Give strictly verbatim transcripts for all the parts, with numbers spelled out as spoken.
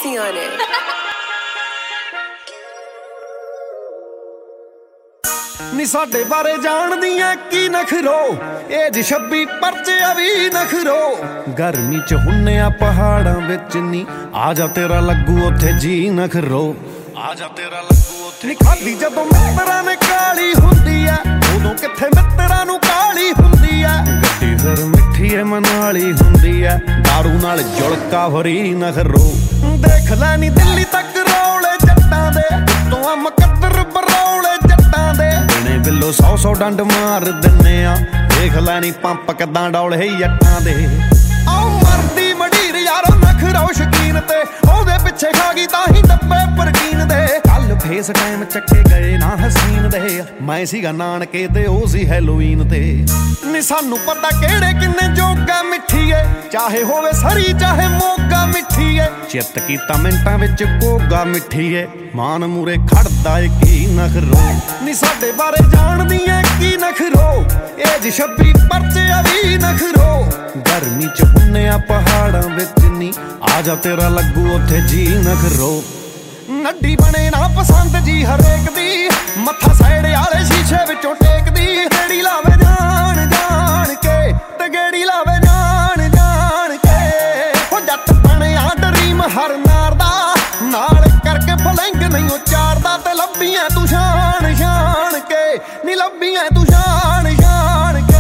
Mixy on it. ਨੀ ਸਾਡੇ ਬਾਰੇ ਜਾਣਦੀਆਂ ਕੀ ਨਖਰੋ ਏਜ ਛੱਬੀ ਪਰਚਿਆ ਵੀ ਨਖਰੋ ਗਰਮੀ ਚ ਹੁੰਨੇ ਆ ਪਹਾੜਾਂ ਵਿੱਚ ਨੀ ਆ ਜਾ ਤੇਰਾ ਲੱਗੂ ਉੱਥੇ ਜੀ ਨਖਰੋ ਆ ਜਾ ਤੇਰਾ ਲੱਗੂ ਉੱਥੇ ਨੀ ਖਾਦੀ ਜਦੋਂ ਮਿੱਤਰਾਂ ਨੇ ਕਾਲੀ ਹੁੰਦੀ ਐ ਉਦੋਂ ਕਿੱਥੇ ਮਿੱਤਰਾਂ ਨੂੰ ਕਾਲੀ ਹੁੰਦੀ ਐ ਗੱਡੀ ਫਿਰ ਮਿੱਠੀ ਐ ਮਨਾਲੀ ਹੁੰਦੀ ਐ ਦਾਰੂ ਨਾਲ ਜੁਲਕਾ ਭਰੀ ਨਖਰੋ ਦੇਖ ਲੈ ਨੀ ਦਿੱਲੀ ਤੱਕ ਰੌਲੇ ਜੱਟਾਂ ਦੇ ਤੋਂ ਆ ਮੁਕੱਦਰ ਬਰੌਲੇ ਜੱਟਾਂ ਦੇ ਬਿੱਲੋ ਸੌ ਸੌ ਡੰਡ ਮਾਰ ਦਿੰਨੇ ਆ ਦੇਖ ਲੈ ਨੀ ਪੰਪ ਕਿੱਦਾਂ ਡੌਲੇ ਜੱਟਾਂ ਦੇ ਆਓ ਮਰਦੀ ਮਢੀਰ ਯਾਰੋ ਨਖਰੋ ਸ਼ਕੀਨ ਤੇ ਉਹਦੇ ਪਿੱਛੇ ਖਾ ਗਈ ਤਾਂ ਹੀ ਡੱਬੇ ਪਰਕੀਨ ਦੇ ਕੱਲ ਫੇਸ ਟਾਈਮ ਚੱਕੇ ਗਏ ਨਾ ਹਸੀਨ ਦੇ ਮੈਂ ਸੀਗਾ ਨਾਨਕੇ ਤੇ ਉਹ ਸੀ ਹੈਲੋਵੀਨ ਤੇ ਨੀ ਸਾਨੂੰ ਪਤਾ ਕਿਹੜੇ ਕਿੰਨੇ ਜੋਗਾ ਮਿੱਠੀਏ ਚਾਹੇ ਹੋਵੇ ਸਰੀ ਚਾਹੇ ਮੋਗਾ ਮਿੱਠੀਏ ਚਿੱਤ ਕੀਤਾ ਮਿੰਟਾਂ ਵਿੱਚ ਕੋਗਾ ਮਿੱਠੀਏ ਮਾਨ ਮੂਰੇ ਖੜਦਾ ਏ ਕੀ ਨਖਰੋ ਨੀ ਸਾਡੇ ਬਾਰੇ ਜਾਣਦੀਆਂ ਕੀ ਨਖਰੋ ਏਜ ਛੱਬੀ ਪਰਚਿਆ ਵੀ ਨਖਰੋ ਗਰਮੀ ਚ ਹੁੰਨੇ ਆ ਪਹਾੜਾਂ ਵਿੱਚ ਨੀ ਆ ਜਾ ਤੇਰਾ ਲੱਗੂ ਉੱਥੇ ਜੀ ਨਖਰੋ ਨੱਡੀ ਬਣੇ ਨਾ ਪਸੰਦ ਜੀ ਹਰੇਕ ਦੀ ਮੱਥਾ ਸਾਈਡ ਵਾਲੇ ਸ਼ੀਸ਼ੇ ਵਿੱਚੋਂ ਟੇਕਦੀ ਗੇੜੀ ਲਾਵੇ ਜਾਣ ਜਾਣ ਕੇ ਤੇ ਗੇੜੀ ਲਾਵੇ ਜਾਣ ਜਾਣ ਕੇ ਹੋ ਜੱਟ ਬਣਿਆ ਡਰੀਮ ਹਰ ਨਾਰ ਦਾ ਨਾਲ ਕਰਕੇ ਫਲੈਂਗ ਨਹੀਂ ਉਚਾਰਦਾ ਤੇ ਲੱਭੀਆਂ ਤੂੰ ਸ਼ਾਨ ਸ਼ਾਨ ਕੇ ਨੀ ਲੱਭੀਆਂ ਤੂੰ ਸ਼ਾਨ ਸ਼ਾਨ ਕੇ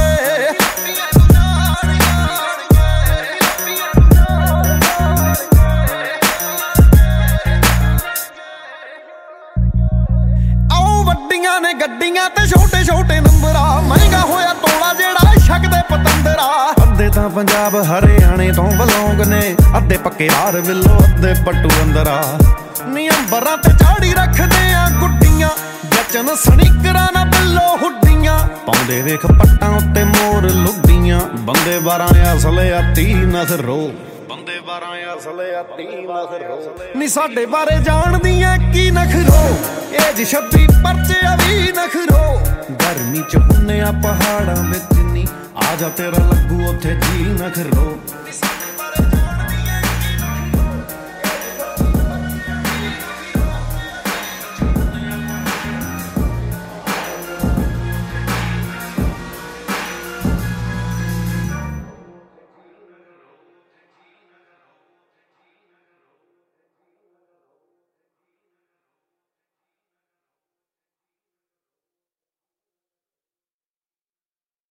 ਨੇ ਗੱਡੀਆਂ ਤੇ ਛੋਟੇ ਛੋਟੇ ਨੰਬਰ ਆ ਮਹਿੰਗਾ ਹੋਇਆ ਤੋਲਾ ਜਿਹੜਾ ਛਕਦੇ ਪਤੰਦਰਾ ਅੱਧੇ ਤਾਂ ਪੰਜਾਬ ਹਰਿਆਣੇ ਤੋਂ ਬਲੌਂਗ ਨੇ ਅੱਧੇ ਪੱਕੇ ਹਾਰ ਵਿੱਲੋ ਅੱਧੇ ਪੱਟੂ ਅੰਦਰਾ ਨੀ ਅੰਬਰਾਂ ਤੇ ਚਾੜੀ ਰੱਖਦੇ ਆ ਗੁੱਡੀਆਂ ਜਚਨ ਸਨੀਕਰਾਂ ਨਾ ਬਿੱਲੋ ਹੁੱਡੀਆਂ ਪਾਉਂਦੇ ਵੇਖ ਪੱਟਾਂ ਉੱਤੇ ਮੋਰ ਲੁੱਡੀਆਂ ਬੰਦੇ ਬਾਰਾਂ ਅਸਲੇ ਆ ਤੀ ਨਖਰੋ ਬੰਦੇ ਬਾਰਾਂ ਅਸਲੇ ਆ ਤੀ ਨਖਰੋ ਨੀ ਸਾਡੇ ਬਾਰੇ ਜਾਣਦੀਆਂ ਕੀ ਨਖਰੋ ਏਜ ਛੱਬੀ ਪਰਚਿਆ ਵੀ ਨਖਰੋ ਗਰਮੀ ਚ ਹੁੰਨੇ ਆ ਪਹਾੜਾਂ ਵਿੱਚ ਨੀ ਆ ਜਾ ਤੇਰਾ ਲੱਗੂ ਉੱਥੇ ਜੀ ਨਖਰੋ।